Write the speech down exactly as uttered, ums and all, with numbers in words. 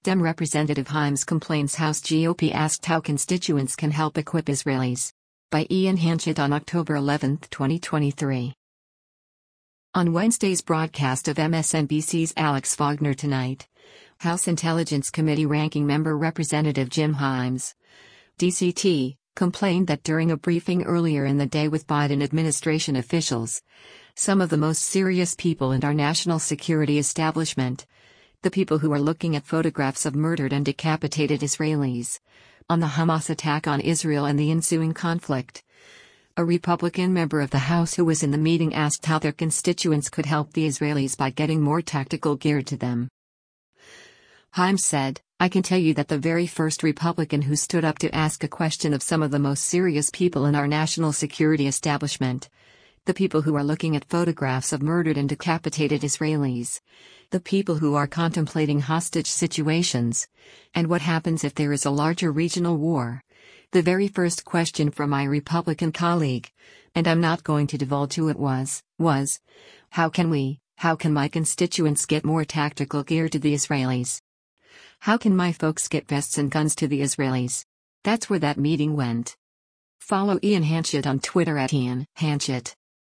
Dem Representative Hyams complains House G O P asked how constituents can help equip Israelis. By Ian Hanchett on October eleventh, twenty twenty-three. On Wednesday's broadcast of M S N B C's Alex Wagner Tonight, House Intelligence Committee Ranking Member Representative Jim Hyams, D C T, complained that during a briefing earlier in the day with Biden administration officials, some of the most serious people in our national security establishment, the people who are looking at photographs of murdered and decapitated Israelis, on the Hamas attack on Israel and the ensuing conflict. A Republican member of the House who was in the meeting asked how their constituents could help the Israelis by getting more tactical gear to them. Hyams said, "I can tell you that the very first Republican who stood up to ask a question of some of the most serious people in our national security establishment, the people who are looking at photographs of murdered and decapitated Israelis, the people who are contemplating hostage situations, and what happens if there is a larger regional war. The very first question from my Republican colleague, and I'm not going to divulge who it was, was, how can we, how can my constituents get more tactical gear to the Israelis? How can my folks get vests and guns to the Israelis?" That's where that meeting went. Follow Ian Hanchett on Twitter at Ian Hanchett.